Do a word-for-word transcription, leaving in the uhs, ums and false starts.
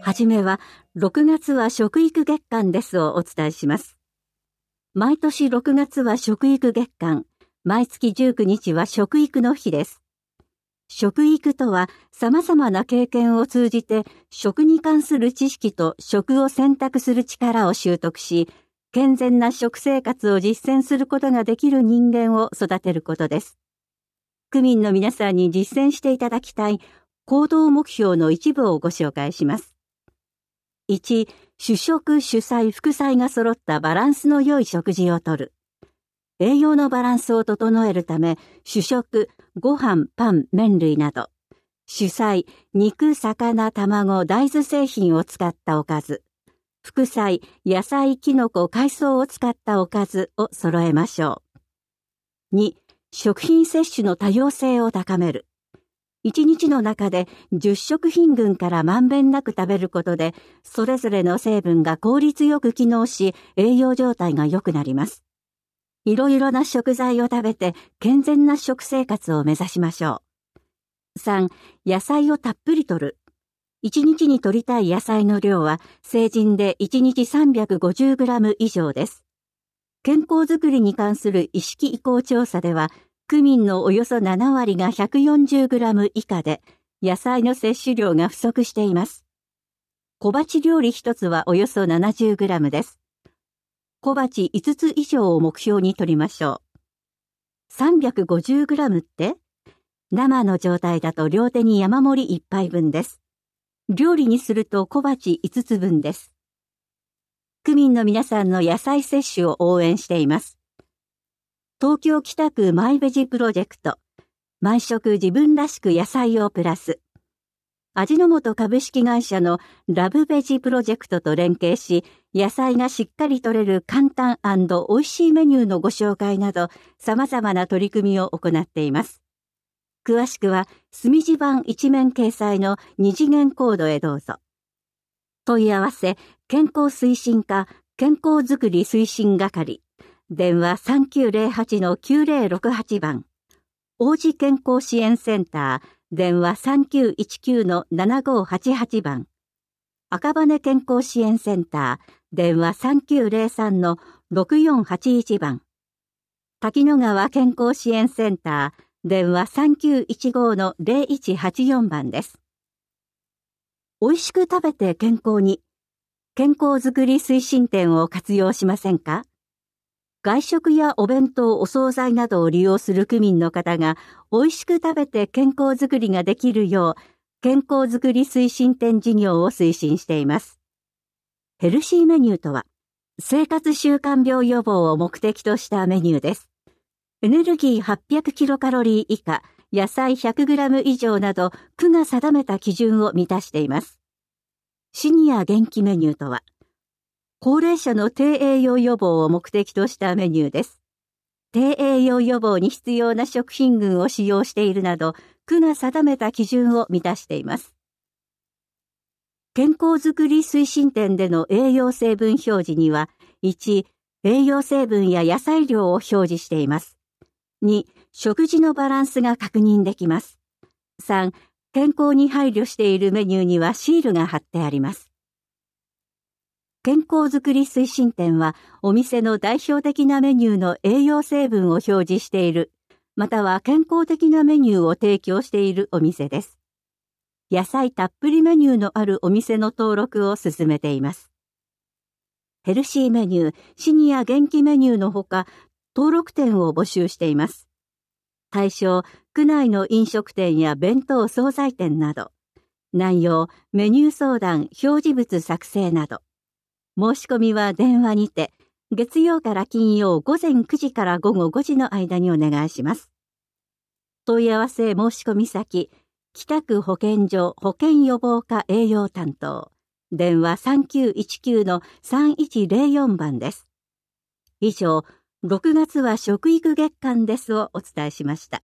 はじめは、ろくがつは食育月間ですをお伝えします。毎年ろくがつは食育月間、毎月じゅうくにちは食育の日です。食育とは、様々な経験を通じて、食に関する知識と食を選択する力を習得し、健全な食生活を実践することができる人間を育てることです。区民の皆さんに実践していただきたい行動目標の一部をご紹介します。いち、主食、主菜、副菜が揃ったバランスの良い食事をとる。栄養のバランスを整えるため、主食、ご飯、パン、麺類など、主菜、肉、魚、卵、大豆製品を使ったおかず、副菜、野菜、キノコ、海藻を使ったおかずを揃えましょう。に、食品摂取の多様性を高める。一日の中でじゅっしょく品群からまんべんなく食べることで、それぞれの成分が効率よく機能し、栄養状態が良くなります。いろいろな食材を食べて健全な食生活を目指しましょう。さん、野菜をたっぷり摂る。一日に摂りたい野菜の量は成人でいちにち さんびゃくごじゅうグラム 以上です。健康づくりに関する意識移行調査では、区民のおよそななわりが ひゃくよんじゅうグラム 以下で、野菜の摂取量が不足しています。小鉢料理一つはおよそ ななじゅうグラム です。小鉢いつつ以上を目標に取りましょう。さんびゃくごじゅうグラム って、生の状態だと両手に山盛りいっぱいぶんです。料理にすると小鉢いつつぶんです。区民の皆さんの野菜摂取を応援しています。東京北区マイベジプロジェクト、毎食自分らしく野菜をプラス。味の素株式会社のラブベジプロジェクトと連携し、野菜がしっかり摂れる簡単&美味しいメニューのご紹介など、様々な取り組みを行っています。詳しくは、墨字版一面掲載の二次元コードへどうぞ。問い合わせ、健康推進課、健康づくり推進係。電話 さんきゅうゼロはちのきゅうゼロろくはち 番。王子健康支援センター、電話 さんきゅういちきゅうのななごはちはち 番。赤羽健康支援センター、電話 さんきゅうゼロさんのろくよんはちいち 番。滝野川健康支援センター、電話 さんきゅういちごのゼロいちはちよん 番です。美味しく食べて健康に、健康づくり推進展を活用しませんか？外食やお弁当、お惣菜などを利用する区民の方が美味しく食べて健康づくりができるよう、健康づくり推進展事業を推進しています。ヘルシーメニューとは、生活習慣病予防を目的としたメニューです。エネルギーはっぴゃくキロカロリー以下、野菜 ひゃくグラム 以上など、区が定めた基準を満たしています。シニア元気メニューとは、高齢者の低栄養予防を目的としたメニューです。低栄養予防に必要な食品群を使用しているなど、区が定めた基準を満たしています。健康づくり推進展での栄養成分表示には、いち、栄養成分や野菜量を表示しています。に、食事のバランスが確認できます。さん、健康に配慮しているメニューにはシールが貼ってあります。健康づくり推進展は、お店の代表的なメニューの栄養成分を表示している、または健康的なメニューを提供しているお店です。野菜たっぷりメニューのあるお店の登録を進めています。ヘルシーメニュー、シニア元気メニューのほか、登録店を募集しています。対象、区内の飲食店や弁当惣菜店など、内容、メニュー相談、表示物作成など。申し込みは電話にて、月曜から金曜午前くじから午後ごじの間にお願いします。問い合わせ申し込み先、北区保健所保健予防課栄養担当、電話 さんきゅういちきゅうのさんいちゼロよん 番です。以上、ろくがつは食育月間ですをお伝えしました。